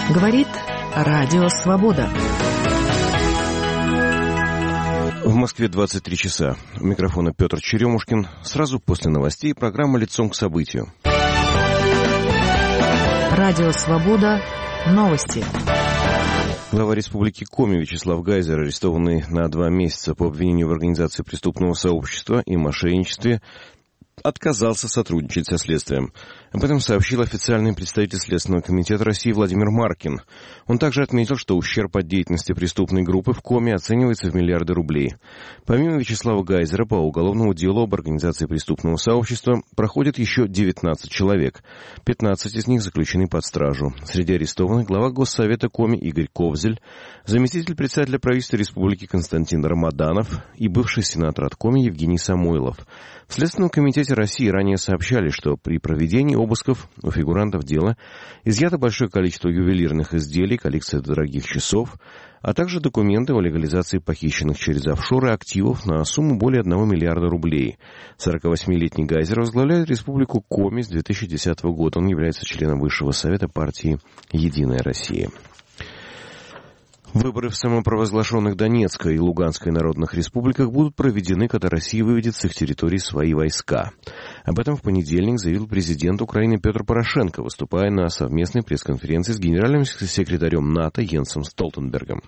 Говорит Радио Свобода. В Москве 23 часа. У микрофона Петр Черемушкин. Сразу после новостей программа «Лицом к событию». Радио Свобода. Новости. Глава Республики Коми Вячеслав Гайзер, арестованный на 2 месяца по обвинению в организации преступного сообщества и мошенничестве, отказался сотрудничать со следствием. Об этом сообщил официальный представитель Следственного комитета России Владимир Маркин. Он также отметил, что ущерб от деятельности преступной группы в Коми оценивается в миллиарды рублей. Помимо Вячеслава Гайзера, по уголовному делу об организации преступного сообщества проходит еще 19 человек. 15 из них заключены под стражу. Среди арестованных глава Госсовета Коми Игорь Ковзель, заместитель председателя правительства Республики Константин Рамаданов и бывший сенатор от Коми Евгений Самойлов. В Следственном комитете России ранее сообщали, что при проведении обысков у фигурантов дела изъято большое количество ювелирных изделий, коллекция дорогих часов, а также документы о легализации похищенных через офшоры активов на сумму более 1 миллиарда рублей. 48-летний Гайзер возглавляет Республику Коми с 2010 года. Он является членом Высшего совета партии «Единая Россия». Выборы в самопровозглашенных Донецкой и Луганской народных республиках будут проведены, когда Россия выведет с их территории свои войска. Об этом в понедельник заявил президент Украины Петр Порошенко, выступая на совместной пресс-конференции с генеральным секретарем НАТО Йенсом Столтенбергом.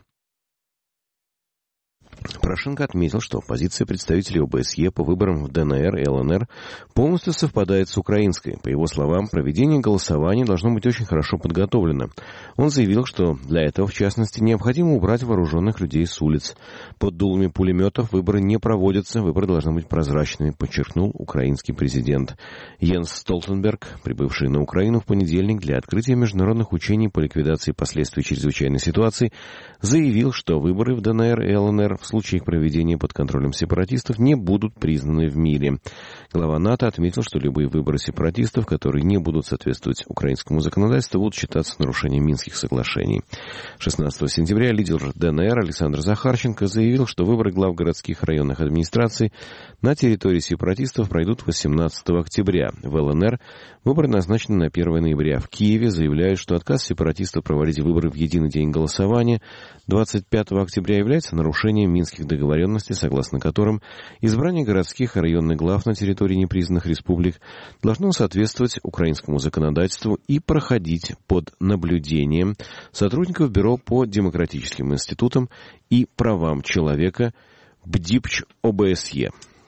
Порошенко отметил, что позиция представителей ОБСЕ по выборам в ДНР и ЛНР полностью совпадает с украинской. По его словам, проведение голосования должно быть очень хорошо подготовлено. Он заявил, что для этого, в частности, необходимо убрать вооруженных людей с улиц. Под дулами пулеметов выборы не проводятся, выборы должны быть прозрачными, подчеркнул украинский президент. Йенс Столтенберг, прибывший на Украину в понедельник для открытия международных учений по ликвидации последствий чрезвычайной ситуации, заявил, что выборы в ДНР и ЛНР в случае их проведения под контролем сепаратистов не будут признаны в мире. Глава НАТО отметил, что любые выборы сепаратистов, которые не будут соответствовать украинскому законодательству, будут считаться нарушением Минских соглашений. 16 сентября лидер ДНР Александр Захарченко заявил, что выборы глав городских районных администраций на территории сепаратистов пройдут 18 октября. В ЛНР выборы назначены на 1 ноября. В Киеве заявляют, что отказ сепаратистов проводить выборы в единый день голосования 25 октября является нарушением Минских договоренностей, согласно которым избрание городских и районных глав на территории непризнанных республик должно соответствовать украинскому законодательству и проходить под наблюдением сотрудников Бюро по демократическим институтам и правам человека БДИПЧ ОБСЕ.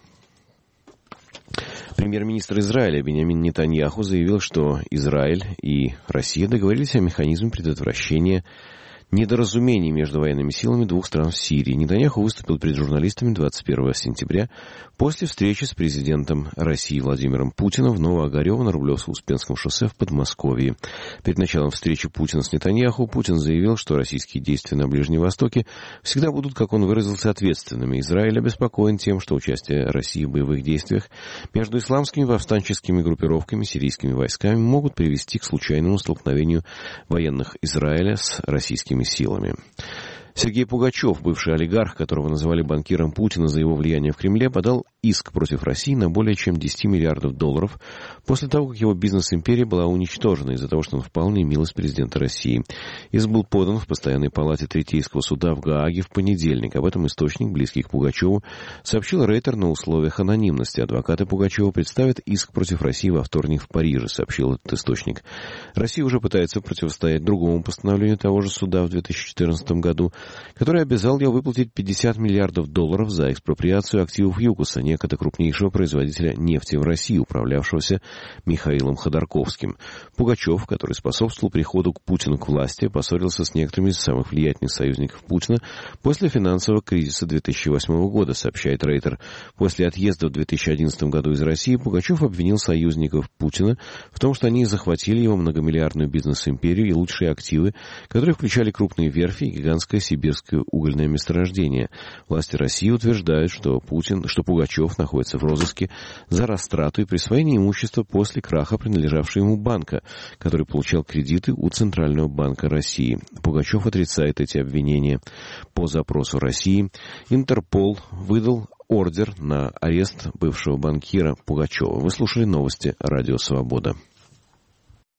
Премьер-министр Израиля Биньямин Нетаньяху заявил, что Израиль и Россия договорились о механизме предотвращения недоразумений между военными силами двух стран в Сирии. Нетаньяху выступил перед журналистами 21 сентября после встречи с президентом России Владимиром Путиным в Новоогарево на Рублевско-Успенском шоссе в Подмосковье. Перед началом встречи Путина с Нетаньяху Путин заявил, что российские действия на Ближнем Востоке всегда будут, как он выразился, ответственными. Израиль обеспокоен тем, что участие России в боевых действиях между исламскими повстанческими группировками, сирийскими войсками могут привести к случайному столкновению военных Израиля с российскими силами. Сергей Пугачев, бывший олигарх, которого называли банкиром Путина за его влияние в Кремле, подал иск против России на более чем 10 миллиардов долларов после того, как его бизнес-империя была уничтожена из-за того, что он впал в немилость президента России. Иск был подан в постоянной палате Третейского суда в Гааге в понедельник. Об этом источник, близкий к Пугачеву, сообщил Рейтер на условиях анонимности. Адвокаты Пугачева представят иск против России во вторник в Париже, сообщил этот источник. Россия уже пытается противостоять другому постановлению того же суда в 2014 году, который обязал ее выплатить 50 миллиардов долларов за экспроприацию активов ЮКОСа, некогда крупнейшего производителя нефти в России, управлявшегося Михаилом Ходорковским. Пугачев, который способствовал приходу к Путину к власти, поссорился с некоторыми из самых влиятельных союзников Путина после финансового кризиса 2008 года, сообщает Рейтер. После отъезда в 2011 году из России Пугачев обвинил союзников Путина в том, что они захватили его многомиллиардную бизнес-империю и лучшие активы, которые включали крупные верфи и гигантское сибирское угольное месторождение. Власти России утверждают, что Пугачев находится в розыске за растрату и присвоение имущества после краха принадлежавшего ему банка, который получал кредиты у Центрального банка России. Пугачев отрицает эти обвинения. По запросу России Интерпол выдал ордер на арест бывшего банкира Пугачева. Вы слушали новости Радио Свобода.